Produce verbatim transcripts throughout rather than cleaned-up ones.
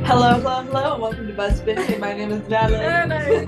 Hello, hello, hello, and welcome to BuzzFeed. My name is Natalie. And I,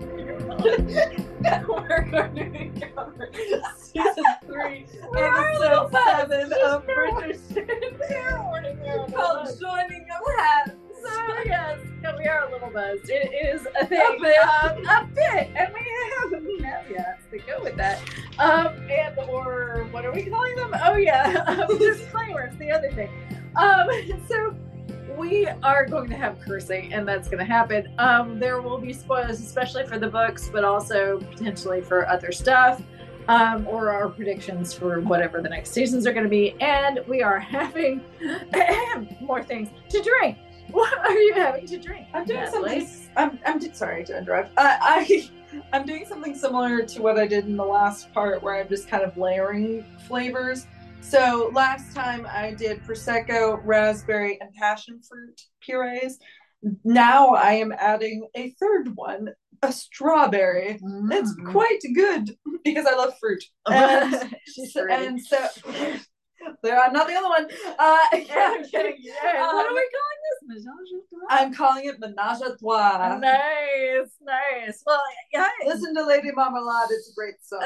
we're going to be covering season three, episode seven of Bridgerton, called Joining of Hats. So yes, yeah, we are a little buzzed. It is a thing, A bit. Um, a bit, and we have caveats to go with that. Um, and or what are we calling them? Oh yeah, um, disclaimers. The other thing. Um, so. We are going to have cursing, and that's going to happen. Um, there will be spoilers, especially for the books, but also potentially for other stuff, um, or our predictions for whatever the next seasons are going to be. And we are having more things to drink. What are you having to drink? I'm doing Natalie? something. I'm. I'm sorry to interrupt. Uh, I. I'm doing something similar to what I did in the last part, where I'm just kind of layering flavors. So last time I did Prosecco, raspberry, and passion fruit purees. Now I am adding a third one, a strawberry. Mm. It's quite good because I love fruit. And, She's and so there, I'm not the only one. Uh, yeah, I'm kidding. Yeah. Um, what are we calling this? Menage a trois? I'm calling it Menage a Trois. Nice, nice. Well, yeah. Listen to Lady Marmalade. It's a great song.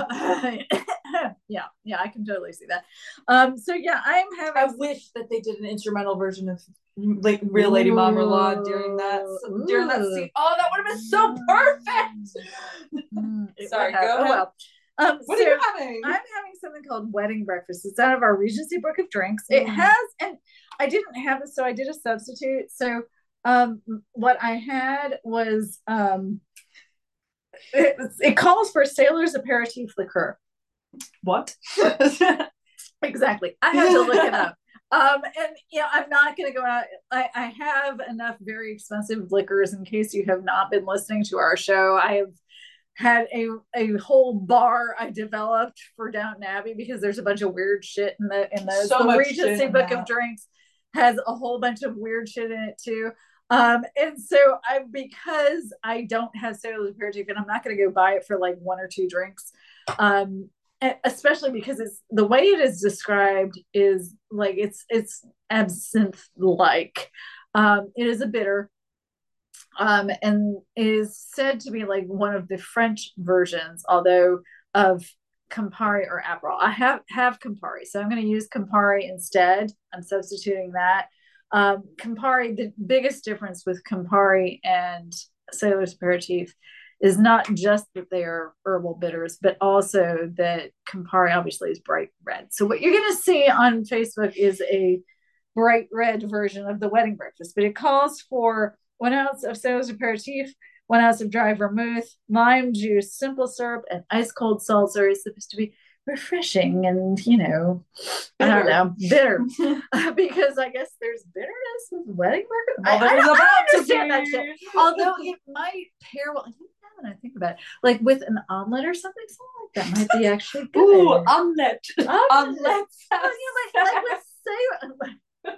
yeah, yeah, I can totally see that. Um, so yeah, I'm having. I wish that they did an instrumental version of like real Lady Marmalade during that Ooh. during that scene. Oh, that would have been so perfect. Mm, Sorry, go oh, ahead. well. Um, What so are you having? I'm having something called Wedding Breakfast. It's out of our Regency book of drinks. It Mm. has, and I didn't have it, so I did a substitute. So um, what I had was um, it, it calls for Sailor's Aperitif Liqueur. What? Exactly. I had to look it up. Um, and you know, I'm not going to go out. I, I have enough very expensive liquors in case you have not been listening to our show. I have had a a whole bar I developed for Downton Abbey because there's a bunch of weird shit in the in the, So the much Regency shit in book that. of drinks has a whole bunch of weird shit in it too. Um, and so I because I don't have Sailor's Aperitif and I'm not going to go buy it for like one or two drinks. Um, especially because it's the way it is described is like it's it's absinthe like. Um, it is a bitter. Um, and is said to be like one of the French versions, although of Campari or Aperol. I have have Campari, so I'm going to use Campari instead. I'm substituting that. Um, Campari, the biggest difference with Campari and Sailor's Aperitif is not just that they are herbal bitters, but also that Campari obviously is bright red. So what you're going to see on Facebook is a bright red version of the wedding breakfast, but it calls for one ounce of Sailor's Aperitif, one ounce of dry vermouth, lime juice, simple syrup, and ice cold seltzer. Is supposed to be refreshing and, you know, bitter. I don't know, bitter. uh, because I guess there's bitterness with wedding breakfast. Well, I, I, don't, I understand be. that shit. Although it might pair well. Now that I think about it, like with an omelet or something, something like that might be actually good. Ooh, omelet. Omelet. Omelet. Oh, yeah, like, like with Sailor.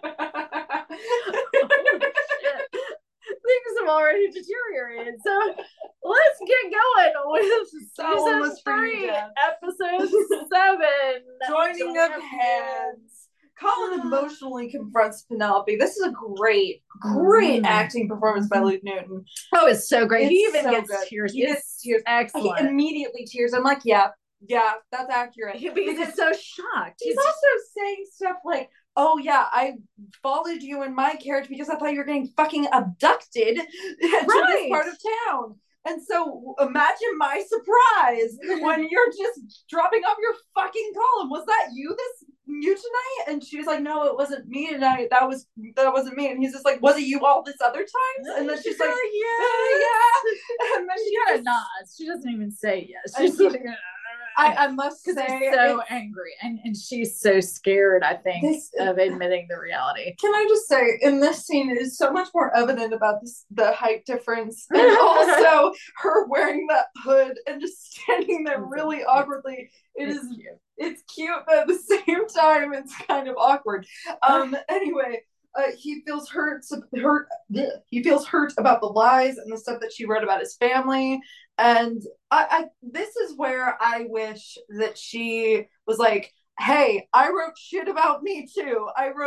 Oh, shit. Things have already deteriorated. So let's get going with So season almost three, pretty dead. episode seven. Joining of hands. Colin emotionally confronts Penelope. This is a great, great Mm. acting performance by Luke Newton. Oh, it's so great. He It's even so gets good. tears. He It's gets tears. excellent. He immediately tears. I'm like, yeah, yeah, that's accurate. He- because he's so shocked. He's He's also saying stuff like, oh yeah, I followed you in my carriage because I thought you were getting fucking abducted to this Right. part of town. And so imagine my surprise when you're just dropping off your fucking column. Was that you this you tonight? And she was like, no, it wasn't me tonight. That was that wasn't me. And he's just like, was it you all this other times? And then she's like, yeah, yeah. And then she she kind of just, nods. She doesn't even say yes. And She's he- like, I, I must say, because they're so it's- angry, and and she's so scared. I think This- of admitting the reality. Can I just say, in this scene, it is so much more evident about this, the height difference, and also her wearing that hood and just standing there really awkwardly. It It's is, cute. it's cute, but at the same time, it's kind of awkward. Um. Anyway, uh, he feels hurt. Hurt. bleh. He feels hurt about the lies and the stuff that she wrote about his family. And I, I, this is where I wish that she was like, hey, I wrote shit about me too. I wrote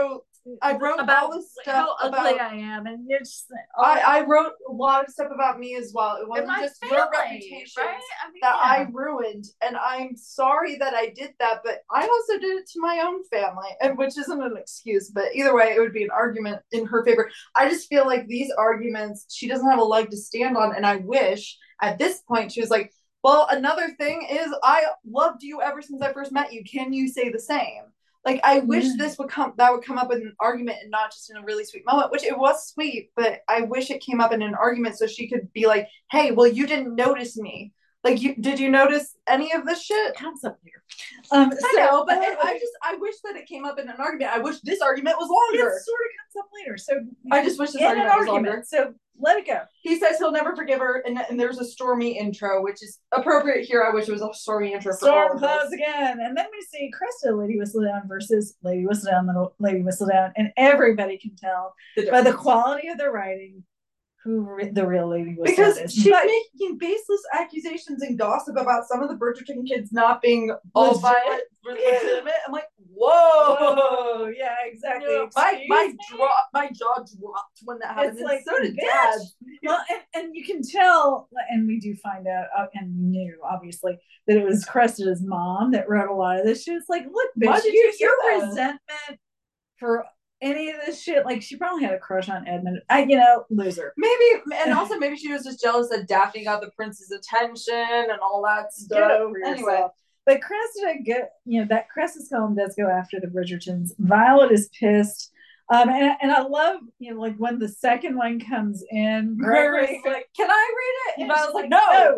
I wrote about all this stuff how ugly about, I am, and it's I, I wrote a lot of stuff about me as well. It wasn't just family, your reputation right? I mean, that yeah. I ruined, and I'm sorry that I did that, but I also did it to my own family, and which isn't an excuse, but either way, it would be an argument in her favor. I just feel like these arguments, she doesn't have a leg to stand on, and I wish at this point she was like, well, another thing is I loved you ever since I first met you. Can you say the same? Like, I wish Yeah. this would come, that would come up in an argument and not just in a really sweet moment, which it was sweet, but I wish it came up in an argument so she could be like, hey, well, you didn't notice me. Like, you did you notice any of this shit? It comes up here. Um, I so, know, but I, I just, I wish that it came up in an argument. I wish this argument was longer. It sort of comes up later. So I just wish this in argument an was argument. longer. So let it go. He says he'll never forgive her, and, and there's a stormy intro, which is appropriate here. I wish it was a stormy intro for all Storm of clouds this. again, and then we see Krista, Lady Whistledown versus Lady Whistledown, Lady Whistledown, and everybody can tell The by the quality of the writing who re- the real Lady Whistledown because is. she's But making baseless accusations and gossip about some of the Bridgerton kids not being all Legit- violent, legitimate. I'm like, whoa, whoa, yeah, exactly. You know, my Excuse my me? drop, my jaw dropped when that happened. It's And like, so did bitch. Dad. Well, and, and you can tell, and we do find out, uh, and knew obviously that it was Cressida's mom that wrote a lot of this. She was like, "Look, Why bitch, did you, you say your that? resentment for any of this shit." Like, she probably had a crush on Edmund. I, you know, loser. Maybe, and also maybe she was just jealous that Daphne got the prince's attention and all that stuff. Get over Anyway. yourself. But Cressida, get you know that Cress's column does go after the Bridgertons. Violet is pissed. Um, and, and I love, you know, like when the second one comes in, Gregory's Gregory's like, can I read it? and And I she's was like,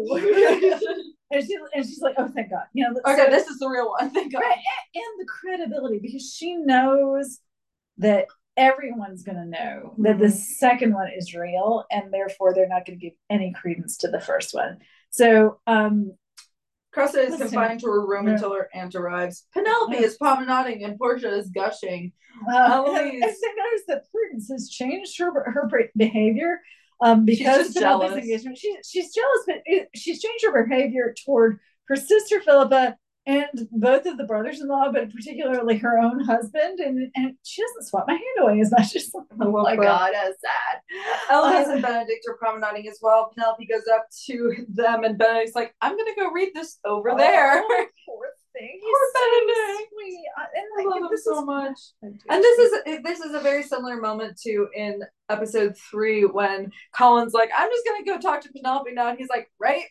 like, no. and she and she's like, oh, thank God. You know, Okay, so, this is the real one. Thank God. right, and, and the credibility, because she knows that everyone's going to know that Mhm. the second one is real, and therefore they're not going to give any credence to the first one. So, um, Cressida is Listen. confined to her room Yeah. until her aunt arrives. Penelope Yeah. is promenading and Portia is gushing. Uh, Eloise. and, and they notice that Prudence has changed her her behavior um, because just of Penelope's jealous. engagement. She, she's jealous, but it, she's changed her behavior toward her sister Philippa and both of the brothers-in-law, but particularly her own husband. And, and she doesn't swat my hand away as much as, oh my Philippa. God, that's sad. Eloise Uh, and Benedict are promenading as well. Penelope goes up to them and Benedict's like, I'm going to go read this over oh, there. Poor thing. He's Poor so Benedict. sweet. Uh, and I like, love him this so is, much. I do. And this is this is a very similar moment to in episode three when Colin's like, I'm just gonna go talk to Penelope now, and he's like, right,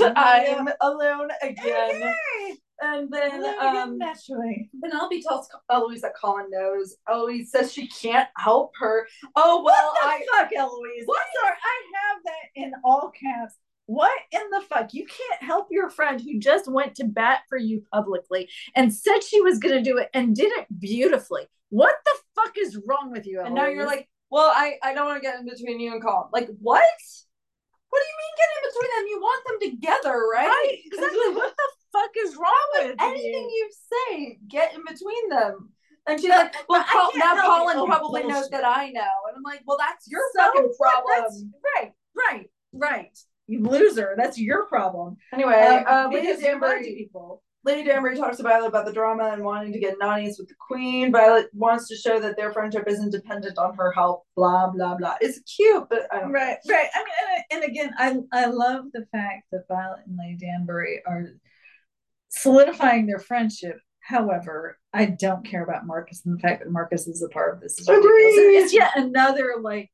I'm alone again. Okay. And then Alone um, again, naturally. Penelope tells Eloise that Colin knows. Eloise says she can't help her. Oh well, What the I fuck, Eloise? What? Sorry, I have that in all caps. What in the fuck? You can't help your friend who just went to bat for you publicly and said she was going to do it and did it beautifully. What the fuck is wrong with you, Eloise? and now you're like, well, I I don't want to get in between you and Colin. Like what? What do you mean get in between them? You want them together, right? right? Exactly. What the fuck is wrong with Anything you? you say, get in between them. And she's But- like, well, but I Col- can't now help Colin it. Oh, probably knows bullshit. that I know. And I'm like, well, that's your So fucking what? problem. That's right, right, right. You loser. That's your problem. Anyway, Um, uh, Lady because you're bad to Danbury, people. Lady Danbury talks to Violet about the drama and wanting to get nannies with the queen. Violet wants to show that their friendship isn't dependent on her help. Blah blah blah. It's cute, but I don't. Right, right. I mean, and, and again, I I love the fact that Violet and Lady Danbury are solidifying their friendship. However, I don't care about Marcus, and the fact that Marcus is a part of this is ridiculous. Agreed. It's yet another like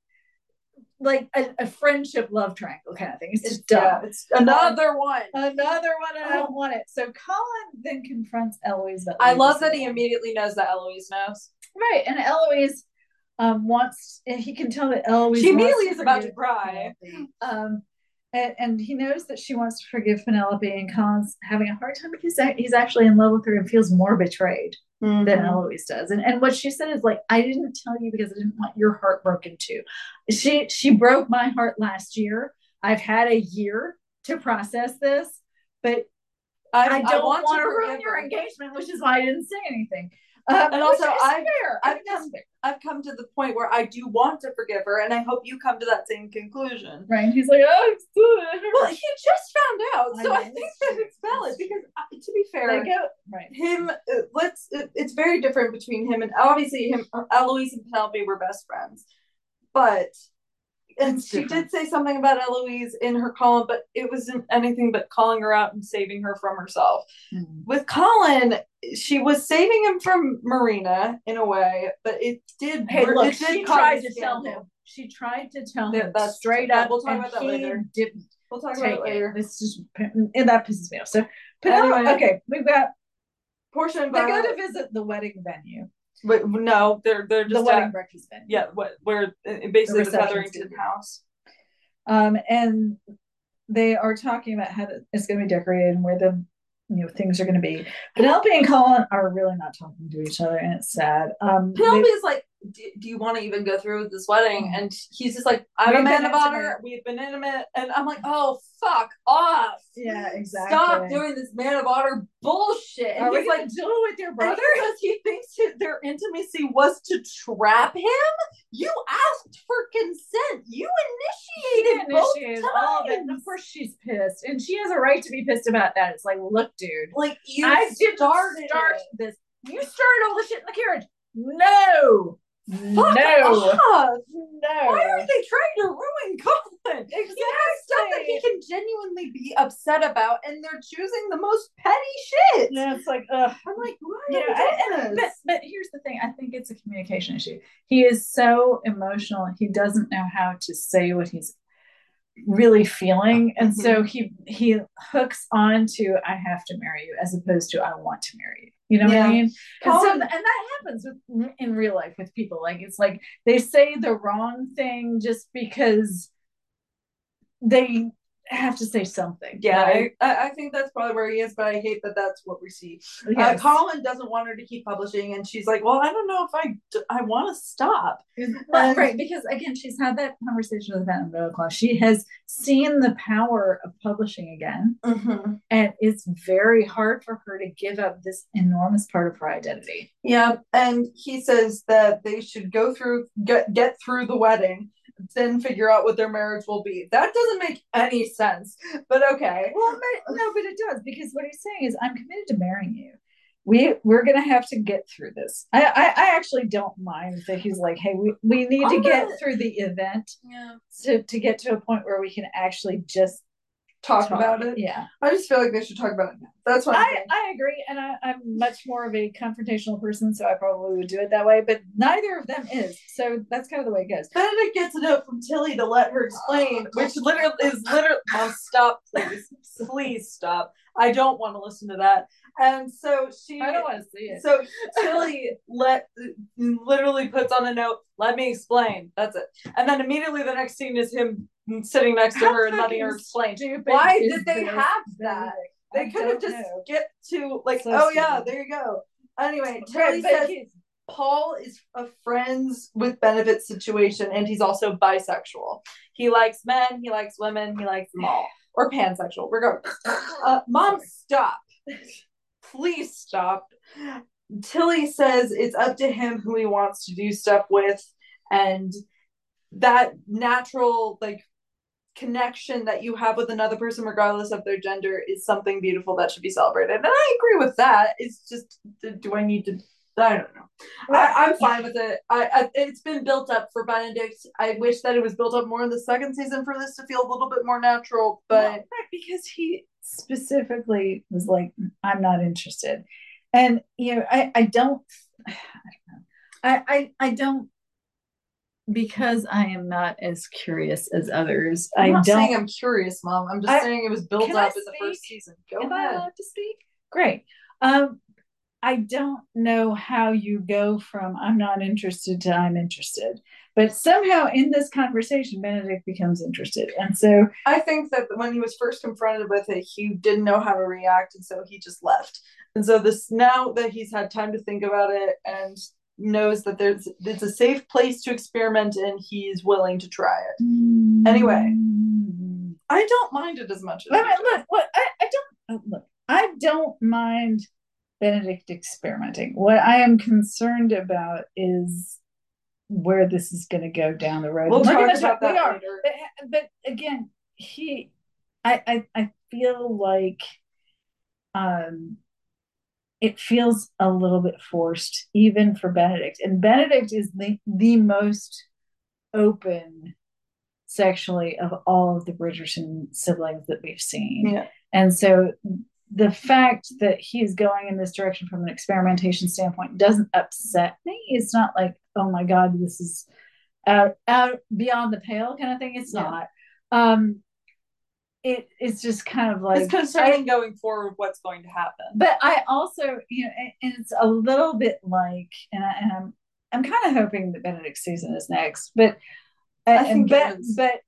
like a, a friendship love triangle kind of thing. It's just It's dumb. yeah, it's another one. Another one, and I don't want it. So Colin then confronts Eloise about I Lady love that he Whistledown. immediately knows that Eloise knows. Right, and Eloise um wants, and he can tell that Eloise She wants immediately is about to forgive cry. Penelope. Um, and, and he knows that she wants to forgive Penelope, and Colin's having a hard time because he's actually in love with her and feels more betrayed Mhm. than Eloise does. And and what she said is like, I didn't tell you because I didn't want your heart broken too. She she broke my heart last year. I've had a year to process this, but I, I don't want, want, to to ruin forgive your her. engagement, which is why I didn't say anything. Um, And also, which is I've- fair. I I've think that's come- fair. I've come to the point where I do want to forgive her, and I hope you come to that same conclusion. Right? And he's like, oh, it's good. Well, he just found out, I so know, I think it's that true. it's valid It's true. because, uh, to be fair, They go right. him uh, let's it, it's very different between him and obviously him. Eloise and Penelope were best friends, but and It's she different. did say something about Eloise in her column, but it wasn't anything but calling her out and saving her from herself. Mhm. With Colin, she was saving him from Marina in a way, but it did. Hey, look, it did she cause tried a to tell scandal. him. She tried to tell Yeah, him that's- straight that- up, we'll talk and about that he later. didn't We'll talk about take it later. it. This just and that pisses me off. So, Penelope, Anyway. okay, we've got Portia and they go Violet. to visit the wedding venue, But no, they're they're just the wedding at, breakfast venue. yeah, what where basically the, reception Featherington suite. house. Um, and they are talking about how it's going to be decorated and where the you know things are going to be. Penelope and Colin are really not talking to each other, and it's sad. Um, Penelope they- is like, do, do you want to even go through with this wedding? And he's just like, I'm We've a man been of honor. intimate. We've been intimate, and I'm like, oh fuck off. yeah, exactly. Stop doing this man of honor bullshit. And Are we he's going like, to do it with your brother? because he thinks his, their intimacy was to trap him. You asked for consent. You initiated, She both initiated times. all of it, and of course she's pissed, and she has a right to be pissed about that. It's like, look, dude, Like you I didn't started start it. this. You started all the shit in the carriage. No, Fuck no, off. no. Why are they trying to ruin Colin? Exactly. He has stuff that he can genuinely be upset about, and they're choosing the most petty shit. Yeah, it's like, ugh. I'm like, why Yeah, are you I- doing and- this? but but here's the thing. I think it's a communication issue. He is so emotional. He doesn't know how to say what he's really feeling, and so he he hooks on to "I have to marry you" as opposed to "I want to marry you." You know what Yeah. I mean? And so Colin- and that happens with in real life with people. Like it's like they say the wrong thing just because they have to say something. Yeah, right? I, I think that's probably where he is, but I hate that that's what we see. Yes. Uh, Colin doesn't want her to keep publishing, and she's like, well, I don't know if I, I want to stop. Right, And- right, because again, she's had that conversation with Phantom Middle Class. She has seen the power of publishing again, Mm-hmm. and it's very hard for her to give up this enormous part of her identity. Yeah, and he says that they should go through, get, get through the wedding, then figure out what their marriage will be. That doesn't make any sense, but okay. Well, but, no, but it does, because what he's saying is, I'm committed to marrying you. We we're gonna have to get through this. I I, I actually don't mind that he's like, hey, we, we need to I'm get not- through the event Yeah. to to get to a point where we can actually just Talk, talk about it. Yeah. I just feel like they should talk about it now. That's what I'm I, saying. I agree, and I, I'm much more of a confrontational person, so I probably would do it that way. But neither of them is, so that's kind of the way it goes. Benedict gets a note from Tilly to let her explain, which literally is literally, Mom, stop, please, please stop. I don't want to listen to that. And so she, I don't want to see it. so Tilly let literally puts on a note, let me explain. That's it. And then immediately the next scene is him sitting next to How her and letting her fucking explain. stupid Why is did they this have that? Benedict? They I could have don't just know. get to like, So oh yeah, stupid. there you go. Anyway, Right, Tilly but says he's- Paul is a friends with benefits situation, and he's also bisexual. He likes men, he likes women, he likes them all, or pansexual. Regardless. Uh, Mom, stop. Please stop. Tilly says it's up to him who he wants to do stuff with, and that natural like connection that you have with another person, regardless of their gender, is something beautiful that should be celebrated. And I agree with that. It's just, do I need to? I don't know. I, I'm fine with it. I, I it's been built up for Benedict. I wish that it was built up more in the second season for this to feel a little bit more natural. But Well, right, because he specifically was like, I'm not interested. And you know, I, I don't I don't know. I, I I don't because I am not as curious as others. I'm I not don't saying I'm curious, Mom. I'm just I- saying it was built can I up in the first speak? season. Go Am I ahead. allowed to speak? Great. Um I don't know how you go from I'm not interested to I'm interested. But somehow in this conversation, Benedict becomes interested. And so I think that when he was first confronted with it, he didn't know how to react, and so he just left. And so this now that he's had time to think about it and knows that there's it's a safe place to experiment in, he's willing to try it. Anyway. I don't mind it as much as Look, you do. look, look, I, I don't look. I don't mind Benedict experimenting. What I am concerned about is where this is going to go down the road. We'll We're talk gonna about that we are. later. But, but again, he, I, I, I feel like, um, it feels a little bit forced, even for Benedict. And Benedict is the the most open sexually of all of the Bridgerton siblings that we've seen. Yeah. And so the fact that he's going in this direction from an experimentation standpoint doesn't upset me. It's not like, oh my God, this is out, out beyond the pale kind of thing. It's yeah. not. Um, it it's just kind of like it's concerning I, going forward what's going to happen. But I also, you know, and, and it's a little bit like, and, I, and I'm I'm kind of hoping that Benedict's season is next, but I think but, it but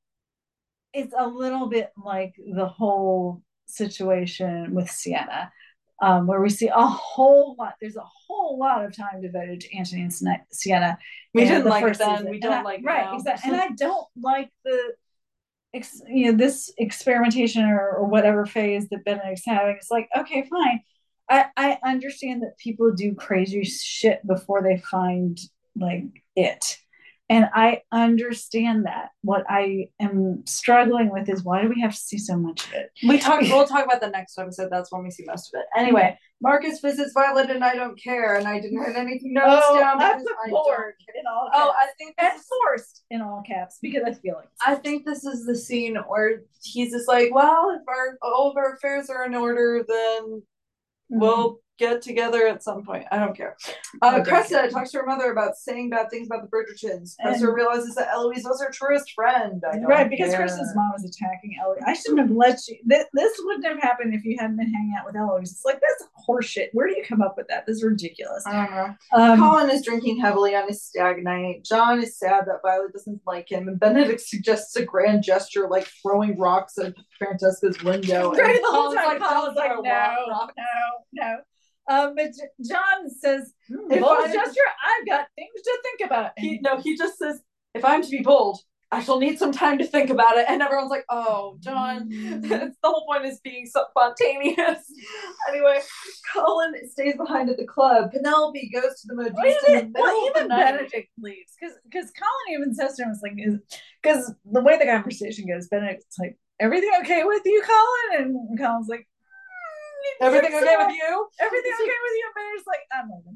it's a little bit like the whole situation with Sienna, um, where we see a whole lot. There's a whole lot of time devoted to Antony and Sienna. We didn't like it then. We don't I, like it right, now. Exactly. And I don't like the, you know, this experimentation or, or whatever phase that Benedict's having. It's like, okay, fine. I I understand that people do crazy shit before they find like it. And I understand that. What I am struggling with is, why do we have to see so much of it? We talk. We'll talk about the next episode. That's when we see most of it. Anyway, Marcus visits Violet, and I don't care, and I didn't write anything notes oh, down because I don't care. In all caps. Oh, I think and forced in all caps because I feel like I think this is the scene where he's just like, well, if our all of our affairs are in order, then mm-hmm. we'll get together at some point. I don't care. Uh, Cressida talks to her mother about saying bad things about the Bridgertons. Cressida realizes that Eloise was her truest friend. I don't right, because care. Cressida's mom was attacking Eloise. I shouldn't have let you. This, this wouldn't have happened if you hadn't been hanging out with Eloise. It's like, that's horseshit. Where do you come up with that? This is ridiculous. I don't know. Um, Colin is drinking heavily on his stag night. John is sad that Violet doesn't like him, and Benedict suggests a grand gesture like throwing rocks at Francesca's window. Right, and the whole time like, Colin's like, no, rock, no, no. Um, but John says, if bold gesture, I've got things to think about. He, no, he just says, if I'm to be bold, I shall need some time to think about it. And everyone's like, oh, John. Mm-hmm. The whole point is being so spontaneous. Anyway, Colin stays behind at the club. Penelope goes to the Modiste. Well, even, well, even Benedict leaves. Because Colin even says to him, it's like, because the way the conversation goes, Benedict's like, everything okay with you, Colin? And Colin's like, everything okay with you? Everything okay with you? And Mayor's like,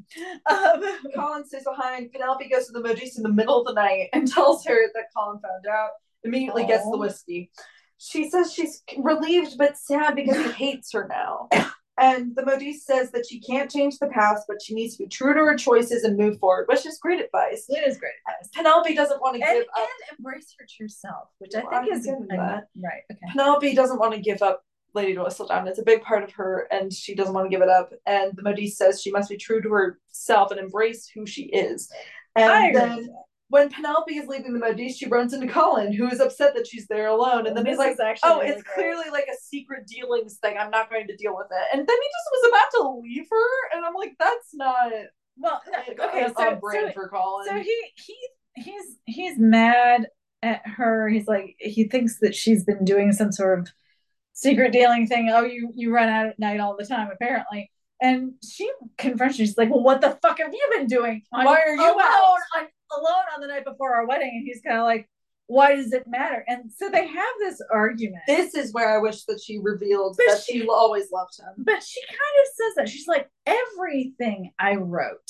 I'm leaving. Um, Colin stays behind. Penelope goes to the Modiste in the middle of the night and tells her that Colin found out. Immediately Aww. Gets the whiskey. She says she's relieved but sad because he hates her now. And the Modiste says that she can't change the past, but she needs to be true to her choices and move forward, which is great advice. It is great advice. Penelope doesn't want to and, give up. And embrace her true self, which well, I think I is a, that. Right, okay. Penelope doesn't want to give up Lady Whistledown. It's a big part of her, and she doesn't want to give it up. And the Modiste says she must be true to herself and embrace who she is. And I then when Penelope is leaving the Modiste, she runs into Colin, who is upset that she's there alone. And then he's like, oh, really it's great. Clearly like a secret dealings thing. I'm not going to deal with it. And then he just was about to leave her, and I'm like, that's not well like, okay, so, on brand so, for Colin. So he he he's he's mad at her. He's like, he thinks that she's been doing some sort of secret dealing thing. Oh, you you run out at night all the time, apparently. And she confronts you. She's like, well, what the fuck have you been doing? I'm why are you alone, out? I'm alone on the night before our wedding. And he's kind of like, why does it matter? And so they have this argument. This is where I wish that she revealed but that she, she always loved him. But she kind of says that. She's like, everything I wrote,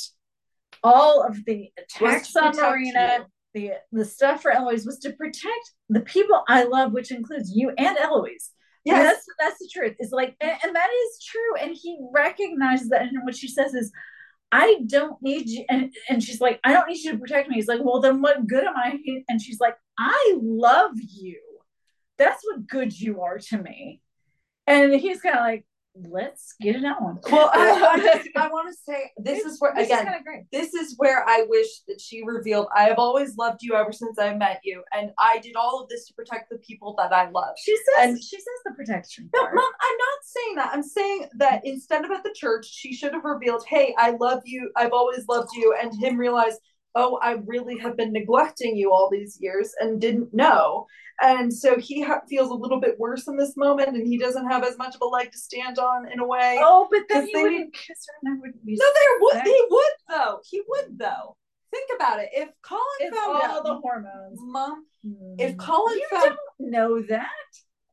all of the attacks on Marina, the, the stuff for Eloise was to protect the people I love, which includes you and Eloise. Yes, and that's that's the truth. It's like, and, and that is true. And he recognizes that. And what she says is, I don't need you. And, and she's like, I don't need you to protect me. He's like, well, then what good am I? And she's like, I love you. That's what good you are to me. And he's kind of like, let's get it on. Well, I, I, just, I want to say this it's, is where this again. Is great. This is where I wish that she revealed. I have always loved you ever since I met you, and I did all of this to protect the people that I love. She says. And she says the protection. No, Mom, I'm not saying that. I'm saying that instead of at the church, she should have revealed, "Hey, I love you. I've always loved you," and him realize, "Oh, I really have been neglecting you all these years and didn't know." And so he ha- feels a little bit worse in this moment, and he doesn't have as much of a leg to stand on in a way. Oh, but then he wouldn't kiss her, and I wouldn't be. No, there would. He would though. He would though. Think about it. If Colin it's found all out, the hormones, Mom. Mm. If Colin you found, don't know that.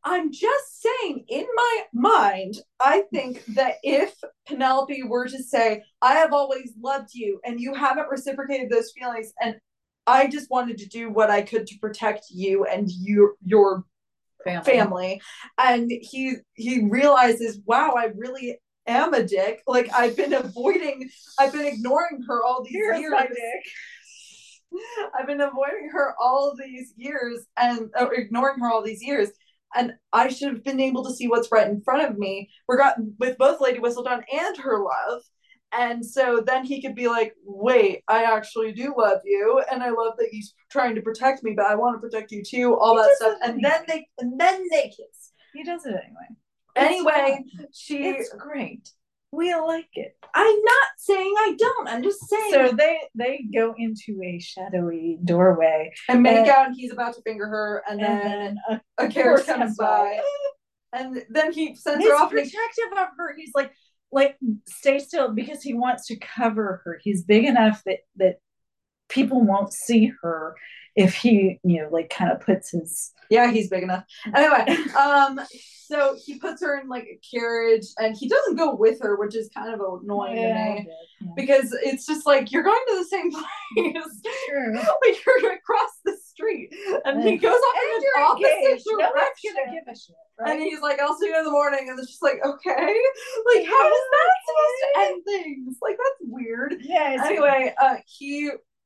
I'm just saying, in my mind, I think that if Penelope were to say, I have always loved you and you haven't reciprocated those feelings, and I just wanted to do what I could to protect you and your your family, family. And he he realizes, wow, I really am a dick. Like I've been avoiding, I've been ignoring her all these Here's years. My dick. I've been avoiding her all these years and uh, ignoring her all these years. And I should have been able to see what's right in front of me, regard with both Lady Whistledown and her love. And so then he could be like, wait, I actually do love you, and I love that he's trying to protect me, but I want to protect you too, all he that stuff. And then they and then they kiss. He does it anyway. Anyway, it's she it's great. We like it. I'm not saying I don't. I'm just saying. So they they go into a shadowy doorway and make and, out, and he's about to finger her, and, and then, then a, a carriage comes, comes by, by, and then he sends he's her off. Protective of her. He's like, like stay still, because he wants to cover her. He's big enough that that people won't see her if he, you know, like kind of puts his. Yeah, he's big enough. Anyway, um. So he puts her in like a carriage, and he doesn't go with her, which is kind of annoying yeah, to me yeah. because it's just like, you're going to the same place. Sure. Like you're across the street, and, and he goes off in the opposite direction. Gonna give a shit, right? And he's like, "I'll see you in the morning," and it's just like, okay, like how is that supposed to end things? Like that's weird. Yeah. Anyway, uh, he.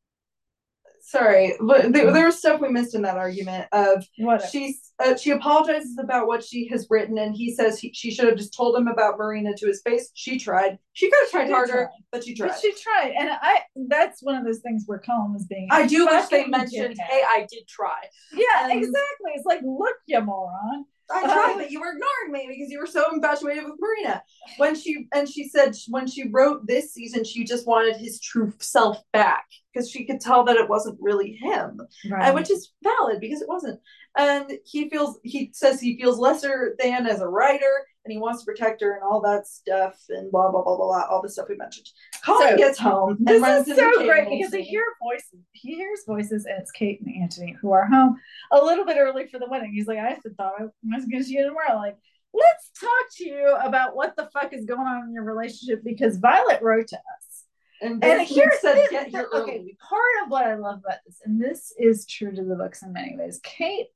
Sorry, but there, there was stuff we missed in that argument of what she's uh, she apologizes about what she has written, and he says he, she should have just told him about Marina to his face. She tried. She could have tried harder, try. but she tried. But she tried, and I that's one of those things where Colin was being. I do wish they mentioned, "Hey, I did try." Yeah, um, exactly. It's like, look, you moron. I tried, uh, but you were ignoring me because you were so infatuated with Marina. When she and she said when she wrote this season, she just wanted his true self back because she could tell that it wasn't really him, right. and which is valid because it wasn't. And he feels he says he feels lesser than as a writer, and he wants to protect her and all that stuff and blah blah blah blah blah all the stuff we mentioned. Colin so, gets home. This and is so great because he hears voices. He hears voices, and it's Kate and Anthony who are home a little bit early for the wedding. He's like, I thought I was going to see you tomorrow. Like, let's talk to you about what the fuck is going on in your relationship, because Violet wrote to us. And, and here's said, this, get here okay, early. Part of what I love about this, and this is true to the books in many ways, Kate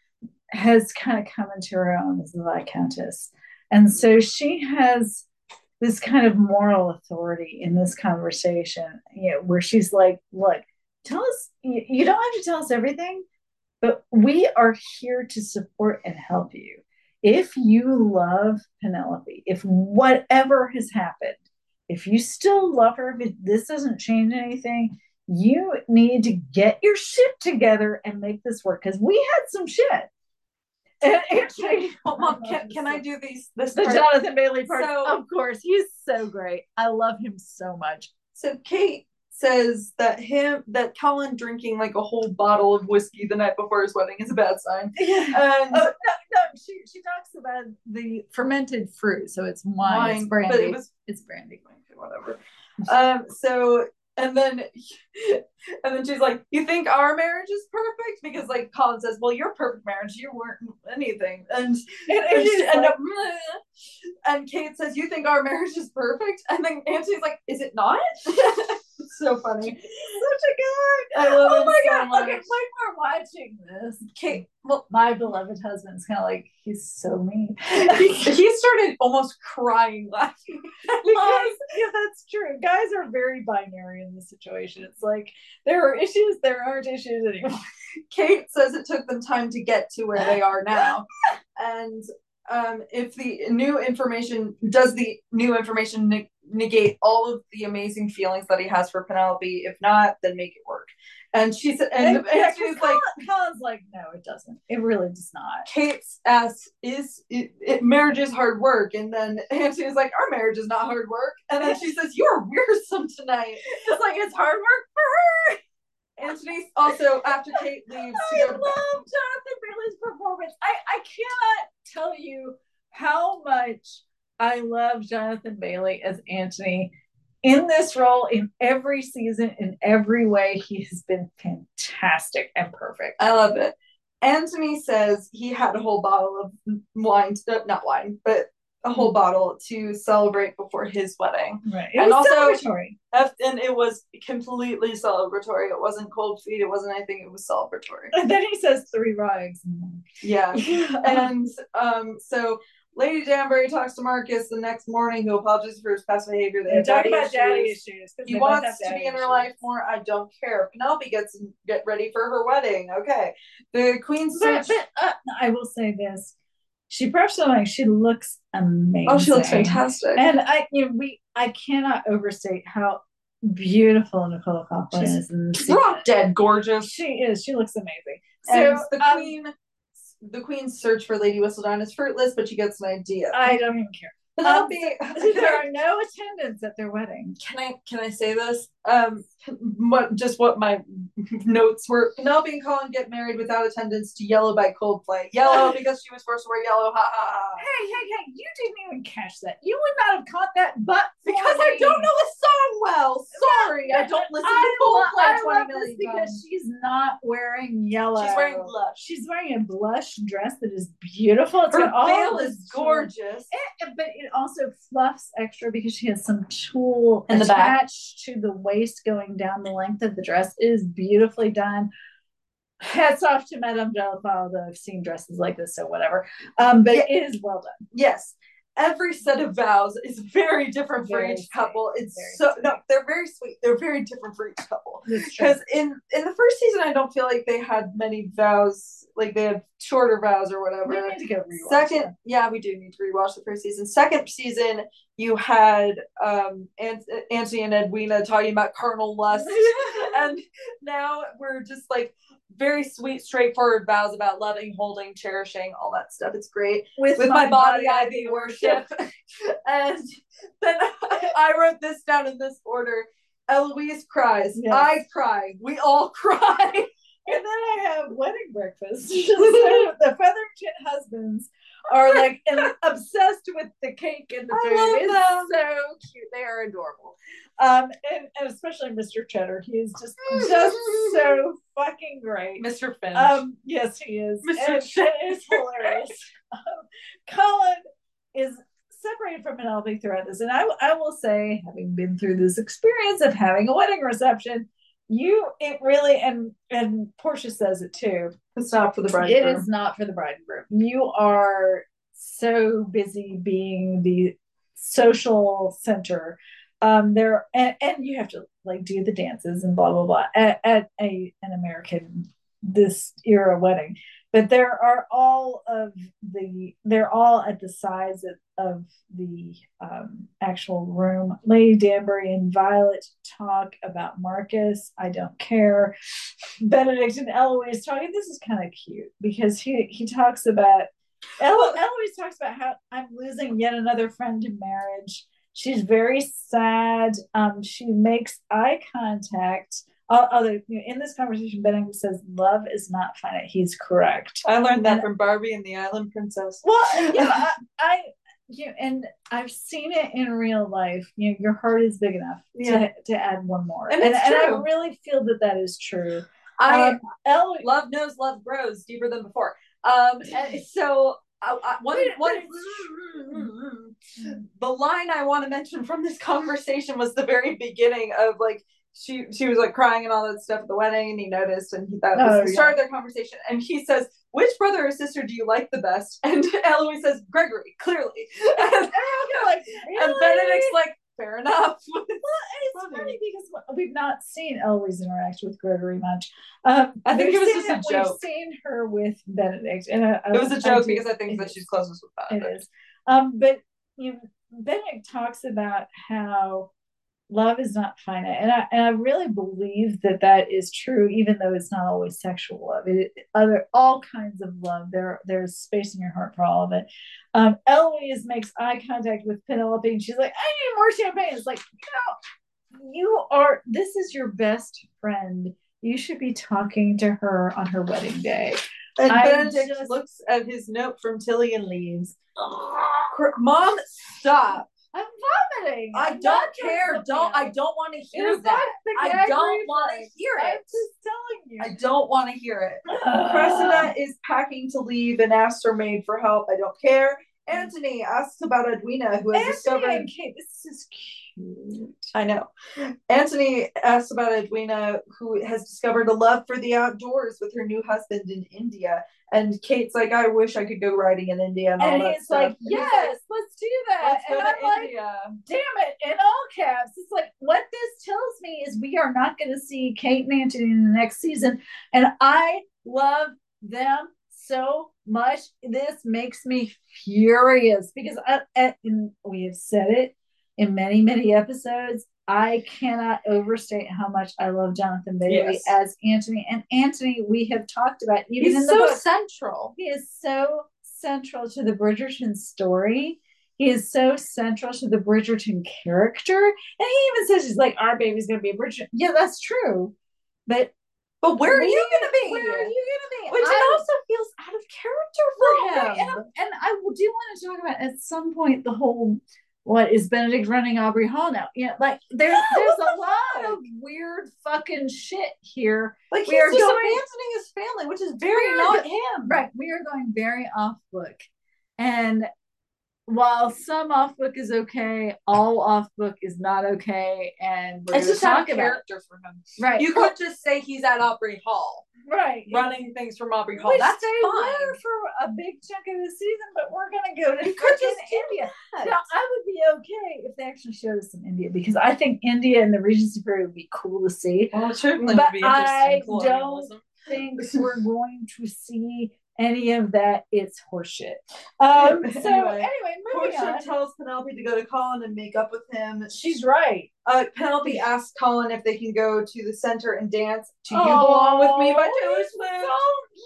has kind of come into her own as the Viscountess. And so she has this kind of moral authority in this conversation, you know, where she's like, look, tell us, you, you don't have to tell us everything, but we are here to support and help you. If you love Penelope, if whatever has happened, if you still love her, if this doesn't change anything, you need to get your shit together and make this work, because we had some shit. And actually, well, Mom, can, can I do these? This the part? Jonathan Bailey part, so, of course, he's so great. I love him so much. So Kate says that him that Colin drinking like a whole bottle of whiskey the night before his wedding is a bad sign. Yeah. And oh, no, no, she she talks about the fermented fruit, so it's wine, wine it's brandy, but it was it's brandy, whatever. Um, so. And then, and then she's like, "You think our marriage is perfect?" Because like Colin says, "Well, your perfect marriage, you weren't anything." And and, and, she, like, and, and Kate says, "You think our marriage is perfect?" And then Anthony's like, "Is it not?" It's so funny. Such a guy. I love oh him my so god! much. Okay, when we're watching this, Kate, well, my beloved husband's kind of like, he's so mean. he, he started almost crying laughing because yeah, that's true. Guys are very binary in this situation. It's like there are issues, there aren't issues anymore. Kate says it took them time to get to where they are now, and um, if the new information does the new information ne- negate all of the amazing feelings that he has for Penelope. If not, then make it work. And she said, and, and, and she's like, Colin's like, no, it doesn't. It really does not. Kate's asks, is it, it, marriage is hard work? And then Anthony's like, our marriage is not hard work. And then she says, you're wearisome tonight. It's like, it's hard work for her. Anthony also, after Kate leaves, I love Jonathan Bailey's performance. I, I cannot tell you how much I love Jonathan Bailey as Anthony in this role, in every season, in every way. He has been fantastic and perfect. I love it. Anthony says he had a whole bottle of wine, not wine, but a whole mm-hmm. bottle to celebrate before his wedding. Right. It and was also, celebratory. And it was completely celebratory. It wasn't cold feet. It wasn't anything. It was celebratory. And then he says three rags. Yeah. And um, so Lady Danbury talks to Marcus the next morning, who apologizes for his past behavior. They talk about daddy issues. He wants to be in her life more. I don't care. Penelope gets get ready for her wedding. Okay. The Queen's but, but, uh, I will say this. She personally, she looks amazing. Oh, she looks fantastic. And I, you know, we, I cannot overstate how beautiful Nicole Coughlan is. And drop dead gorgeous. She is. She looks amazing. So and the um, Queen, the Queen's search for Lady Whistledown is fruitless, but she gets an idea. I don't even care. Penelope, um, there are no attendants at their wedding. Can I can I say this? Um, what just what my notes were? Penelope and Colin get married without attendance to Yellow by Coldplay. Yellow because she was forced to wear yellow. Ha ha ha. Hey hey hey! You didn't even catch that. You would not have caught that, but because me. I don't know the song well. Sorry, I don't listen I to Coldplay I twenty million because times. She's not wearing yellow. She's wearing blush. She's wearing a blush dress that is beautiful. It's Her got all veil is gorgeous. It, but it also fluffs extra because she has some tulle in the attached back to the waist going down the length of the dress. It is beautifully done. Hats off to Madame Delafau, though I've seen dresses like this, so whatever. Um, but yeah. It is well done. Yes. Every set of vows is very different for very each sweet. couple. It's very so sweet. No, they're very sweet. They're very different for each couple. Because in in the first season, I don't feel like they had many vows. Like they had shorter vows or whatever. We need to go rewatch. Second, them. yeah, we do need to rewatch the first season. Second season, you had um Ant- Anthony and Edwina talking about carnal lust, and now we're just like. Very sweet, straightforward vows about loving, holding, cherishing, all that stuff. It's great. With, With my, my body, I be worship. And then I wrote this down in this order. Eloise cries. Yes. I cry. We all cry. And then I have wedding breakfast. The Featherington husbands are like obsessed with the cake and the food. I love it's them. So cute. They are adorable. Um, and, and especially Mister Cheddar. He is just just so fucking great. Mister Finch. Um, yes, he is. Mister And Finch is hilarious. um, Colin is separated from Penelope throughout this, and I I will say, having been through this experience of having a wedding reception, you it really and and Portia says it too. It's not for the bride. It is not for the bride and groom. You are so busy being the social center. Um, there and, and you have to like do the dances and blah blah blah at, at a an American this era wedding, but there are all of the they're all at the size of, of the um, actual room. Lady Danbury and Violet talk about Marcus. I don't care. Benedict and Eloise talking. This is kind of cute because he he talks about Elo, Eloise talks about how I'm losing yet another friend to marriage. She's very sad. Um, she makes eye contact. Although you know, in this conversation, Benedict says, "Love is not finite." He's correct. I learned that and, from Barbie and the Island Princess. Well, yeah, I, I you know, and I've seen it in real life. You know, your heart is big enough yeah. to to add one more, and, and, and I really feel that that is true. I um, El- love knows love grows deeper than before. Um, and so. I, I, one, one, the line I want to mention from this conversation was the very beginning of like she she was like crying and all that stuff at the wedding, and he noticed, and he that was oh, the start yeah. of their conversation, and he says, "Which brother or sister do you like the best?" And Eloise says, "Gregory, clearly." And, and, like, really? And Benedict's like, fair enough. Well, it's funny. funny because we've not seen Eloise interact with Gregory much. Um, I think it was just a it, joke. We've seen her with Benedict, and I, it was a joke I because I think that she's closest with Benedict. It is, um, but you know, Benedict talks about how love is not finite, and I and I really believe that that is true, even though it's not always sexual love. It, other all kinds of love. There there's space in your heart for all of it. Um, Eloise makes eye contact with Penelope, and she's like, "I need more champagne." It's like, you know, you are. This is your best friend. You should be talking to her on her wedding day. And Benedict just looks at his note from Tilly and leaves. Mom, stop. I'm vomiting. I I'm don't care. Don't. I don't want to hear that. I don't want to hear it. I'm just telling you. I don't want to hear it. Cressida is packing to leave and asks her maid for help. I don't care. Anthony asks about Edwina, who has Anthony discovered. and Kate, this is cute. I know. Anthony asks about Edwina, who has discovered a love for the outdoors with her new husband in India. And Kate's like, I wish I could go riding in India. And, And all that he's stuff. like, And he's yes, like, let's do that. let's go And to I'm like, India. damn it, in all caps. It's like, what this tells me is we are not going to see Kate and Anthony in the next season. And I love them so much. This makes me furious because I, I, we have said it in many, many episodes. I cannot overstate how much I love Jonathan Bailey Yes. as Anthony. And Anthony, we have talked about even He's in the so book. central. He is so central to the Bridgerton story. He is so central to the Bridgerton character. And he even says, he's like, our baby's going to be a Bridgerton. Yeah, that's true. But But where we, are you going to be? Where are you going to be? Which I, it also feels out of character for well, him. And, and I do want to talk about at some point the whole, what is Benedict running Aubrey Hall now? You know, like there's there's a lot of weird fucking shit here. Like We he's are just going- abandoning his family, which is very We are not go- him. Right. We are going very off book. And while some off book is okay, all off book is not okay. And we're It's gonna just out talk of about it. character for him. Right. You could just say he's at Aubrey Hall, right. running things from Aubrey Hall. Which That's they fine. were for a big chunk of the season, but we're gonna go to You could just freaking do India. that. Now, I would be okay if they actually showed us some India because I think India and the Regency period would be cool to see. Well, it certainly But would be interesting. I colonialism. Think we're going to see any of that. It's horseshit. Um, so Anyway, anyway, moving Portia on. tells Penelope to go to Colin and make up with him. She's right. Uh, Penelope asks Colin if they can go to the center and dance to "You Oh, Belong with Me" by Taylor it's Swift. So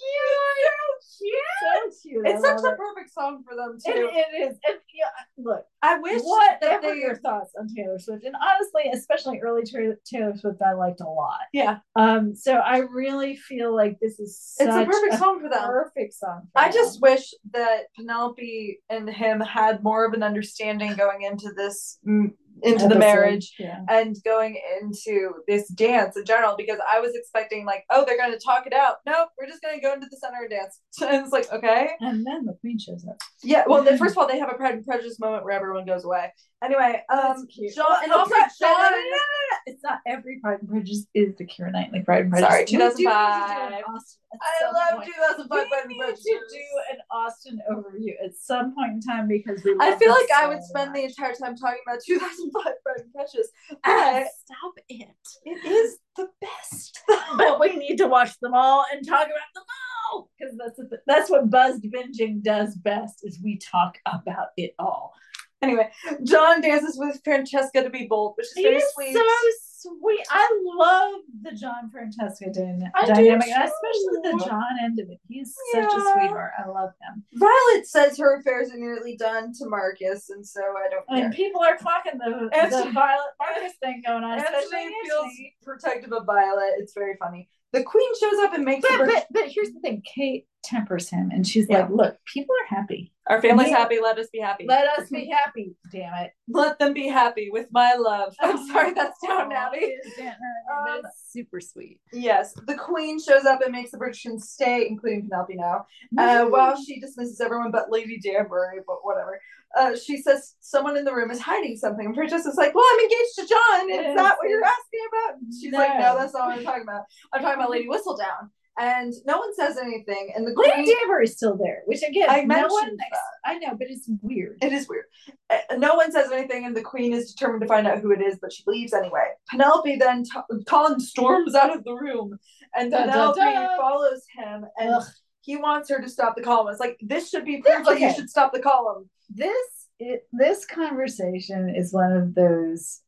cute. So cute. So cute. It's I such love a it. perfect song for them too. It, it is. And yeah, look, I wish what that are they. your thoughts on Taylor Swift? And honestly, especially early Taylor, Taylor Swift, I liked a lot. Yeah, Um, so I really feel like this is such it's a perfect song for them. Perfect song. For I them. just wish that Penelope and him had more of an understanding going into this, mm, into Episode, the marriage yeah. and going into this dance in general, because I was expecting like, oh, they're going to talk it out. Nope, we're just going to go into the center and dance. And it's like, okay. And then the queen shows up. Yeah, well, then first of all, they have a Pride and Prejudice moment where everyone goes away. Anyway, um, cute. John, Well, and oh, also Pride- John. no, no, no, no, no. It's not every Pride and Prejudice is the Keira Knightley Pride and Prejudice. Sorry, We do need to do an two thousand five. Austin at I some love point. two thousand five We Pride and need Prejudice. to do an Austin overview at some point in time because we. I love feel them like I so would spend the much. entire time talking about two thousand five Pride and Prejudice. Ah, But stop it. it is the best. But we need to watch them all and talk about them all because that's the, that's what buzzed binging does best is we talk about it all. Anyway, John dances with Francesca to be bold, which is very He's sweet. so sweet. I love the John Francesca dyna- I do dynamic, too. and especially the John end of it. He's such a Yeah. sweetheart. I love him. Violet says her affairs are nearly done to Marcus, and so I don't care. And people are clocking the, Anthony- the Violet Marcus thing going on. Anthony especially feels Anthony. protective of Violet. It's very funny. The queen shows up and makes But, the but, but here's the thing Kate tempers him, and she's Yeah. like, look, people are happy. our family's Me- happy. Let us be happy. Let us be happy, damn it. Let them be happy with my love. I'm sorry, that's Down Abbey. It is Downton Abbey, Um, but it's super sweet. Yes, the queen shows up and makes the Bridgerton stay, including Penelope now. Uh, while she dismisses everyone but Lady Danbury, but whatever. Uh, she says someone in the room is hiding something. And Francesca's like, well, I'm engaged to John. Is Yes, that what you're yes. asking about? And she's No. like, no, that's not what I'm talking about. I'm talking about Lady Whistledown. And no one says anything. And the Lady queen... Danbury's still there, which again, I no mentioned one. that. I know, but it's weird. It is weird. Uh, no one says anything, and the queen is determined to find out who it is, but she leaves anyway. Penelope then, t- Colin storms out of the room, and Dun, dun, Penelope dun. follows him, and Ugh. he wants her to stop the column. It's like, this should be proof that Okay. you should stop the column. This it, this conversation is one of those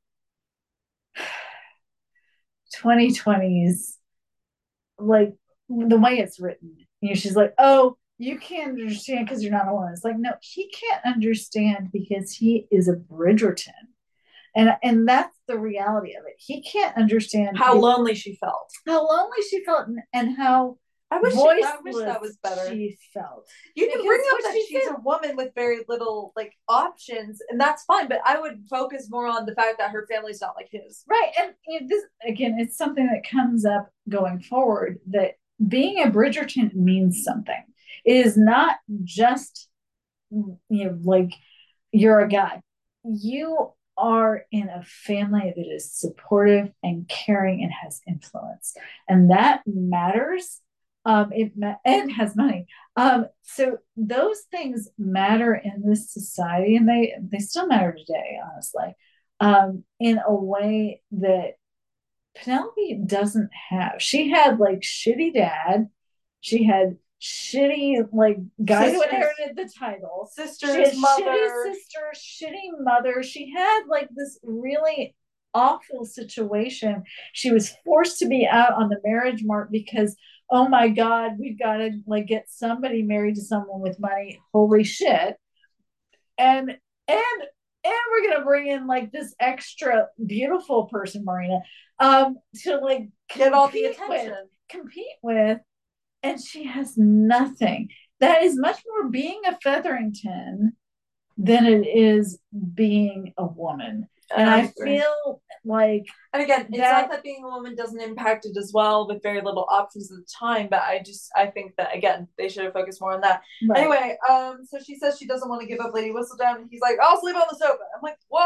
twenty twenties, like the way it's written. You know, she's like, oh, you can't understand because you're not a woman. It's like, no, he can't understand because he is a Bridgerton. And and that's the reality of it. He can't understand How be- lonely she felt. how lonely she felt and, and how I wish she, I wish that was better. She felt. You can bring up that she she's said, a woman with very little like options, and that's fine. But I would focus more on the fact that her family's not like his. Right, and you know, this again, it's something that comes up going forward. That being a Bridgerton means something. It is not just, you know, like you're a guy. You are in a family that is supportive and caring and has influence, and that matters. Um, it ma- and has money. Um, so those things matter in this society, and they they still matter today, honestly, um, in a way that Penelope doesn't have. She had like shitty dad. She had shitty like guy who inherited the title. Sister's mother. Shitty sister, shitty mother. She had like this really awful situation. She was forced to be out on the marriage mart because, oh my God, we've got to like get somebody married to someone with money. Holy shit. And and and we're gonna bring in like this extra beautiful person, Marina, um, to like get all the attention. With, compete with, and she has nothing. That is much more being a Featherington than it is being a woman. And I, I feel like, and again, it's that, not that being a woman doesn't impact it as well with very little options at the time, but I just, I think that again, they should have focused more on that. Right. Anyway, um, so she says she doesn't want to give up Lady Whistledown, and he's like, I'll sleep on the sofa. I'm like, whoa,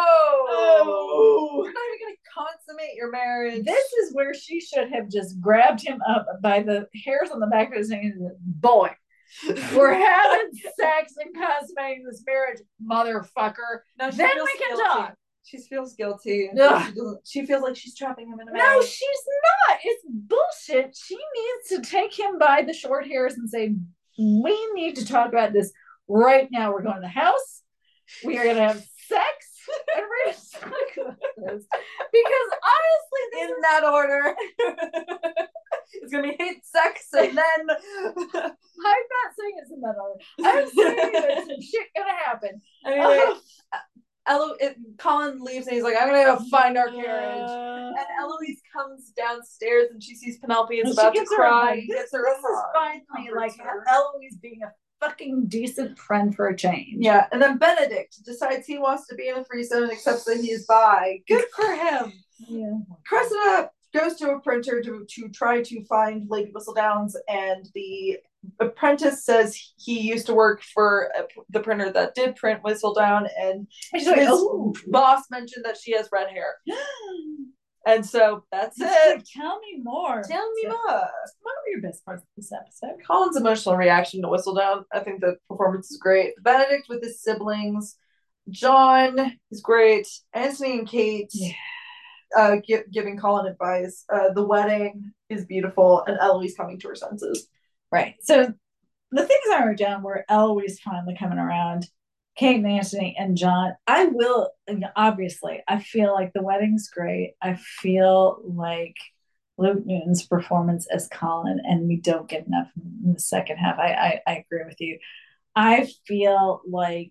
oh. You're not even going to consummate your marriage. This is where she should have just grabbed him up by the hairs on the back of his neck and said, boy, we're having sex and consummating this marriage, motherfucker. No, then we can guilty. talk. She feels guilty. She, doesn't, she feels like she's trapping him in a marriage. No, she's not. It's bullshit. She needs to take him by the short hairs and say, we need to talk about this right now. We're going to the house. We are going to have sex. And we're going to talk about this. Because honestly, this in is... that order. It's going to be hate, sex, and then... I'm not saying it's in that order. I'm saying there's some shit going to happen. Anyway... Um, Elo- it, Colin leaves and he's like, I'm gonna go find our carriage. Uh, and Eloise comes downstairs and she sees Penelope is about to cry. This, this is finally like her. Eloise being a fucking decent friend for a change. Yeah, and then Benedict decides he wants to be in a threesome and accepts that he is bi. Good for him. Yeah. Cressida goes to a printer to, to try to find Lady Whistledown's, and the apprentice says he used to work for a, the printer that did print Whistledown, and his like, oh. boss mentioned that she has red hair. And so that's it. Like, tell me more. Tell me so, more. What were your best parts of this episode? Colin's emotional reaction to Whistledown. I think the performance is great. Benedict with his siblings. John is great. Anthony and Kate yeah. uh, gi- giving Colin advice. Uh, the wedding is beautiful, and Eloise coming to her senses. Right. So the things I wrote down were Eloise finally coming around, Kate and Anthony and John. I will, obviously, I feel like the wedding's great. I feel like Luke Newton's performance as Colin, and we don't get enough in the second half. I, I, I agree with you. I feel like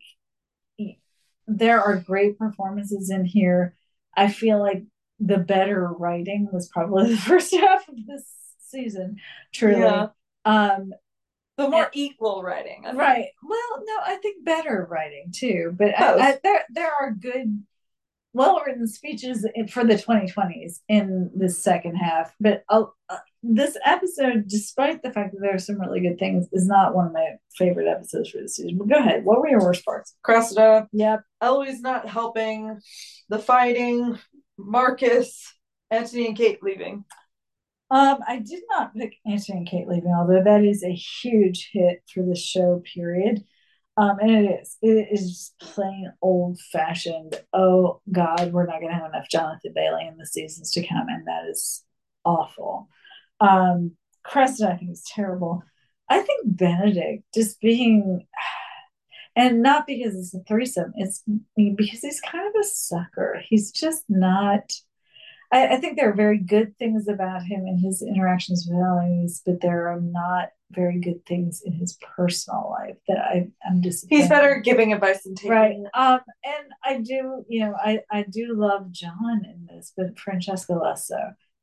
there are great performances in here. I feel like the better writing was probably the first half of this season, truly. Yeah. Um, the more and, equal writing, right? Well, no, I think better writing too. But I, I, there, there are good, well-written speeches for the twenty twenties in this second half. But uh, this episode, despite the fact that there are some really good things, is not one of my favorite episodes for this season. But go ahead. What were your worst parts? Cressida. Yep. Eloise not helping. The fighting. Marcus. Anthony and Kate leaving. Um, I did not pick Anthony and Kate leaving, although that is a huge hit for the show, period. Um, and it is. It is plain old-fashioned, oh, God, we're not going to have enough Jonathan Bailey in the seasons to come, and that is awful. Um, Cressida, I think, is terrible. I think Benedict just being... And not because it's a threesome, it's because he's kind of a sucker. He's just not... I, I think there are very good things about him in his interactions with Eloise, but there are not very good things in his personal life that I, I'm disappointed. He's better giving advice than taking. Right. Um, and I do, you know, I, I do love John in this, but Francesca less so.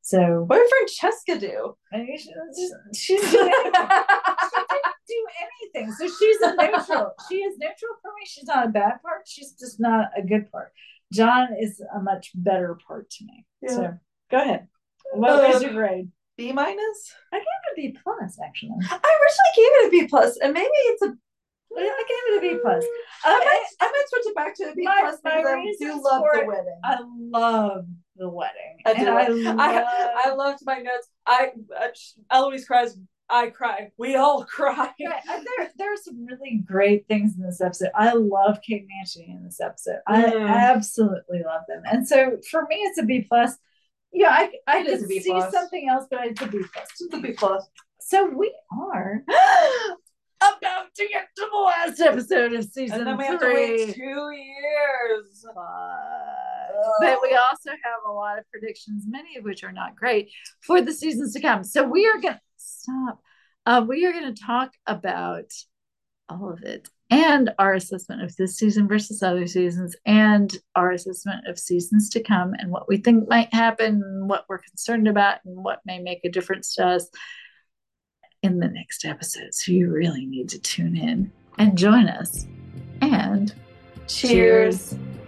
So what did Francesca do? I mean, she, she didn't do anything. She didn't do anything. So she's a neutral. She is neutral for me. She's not a bad part. She's just not a good part. John is a much better part to me. Yeah. So go ahead. What uh, was your grade? B minus? I gave it a B plus, actually. I originally gave it a B plus, and maybe it's a I gave it a B plus. Um, I might I might switch it back to a B my, plus because I do love the wedding. I love the wedding. I do. I, love... I, I loved my notes. I uh, Eloise cries. I cry. We all cry. Yeah, there, there are some really great things in this episode. I love Kate and Anthony in this episode. I mm. absolutely love them. And so for me, it's a B plus. Yeah, I I could see plus. something else, but it's a B plus. It's a B plus. So we are about to get to the last episode of season and then we three. Have to wait two years. But we also have a lot of predictions, many of which are not great, for the seasons to come. So we are going to stop. Uh, we are going to talk about all of it and our assessment of this season versus other seasons and our assessment of seasons to come and what we think might happen, and what we're concerned about, and what may make a difference to us in the next episode. So you really need to tune in and join us. And cheers. cheers.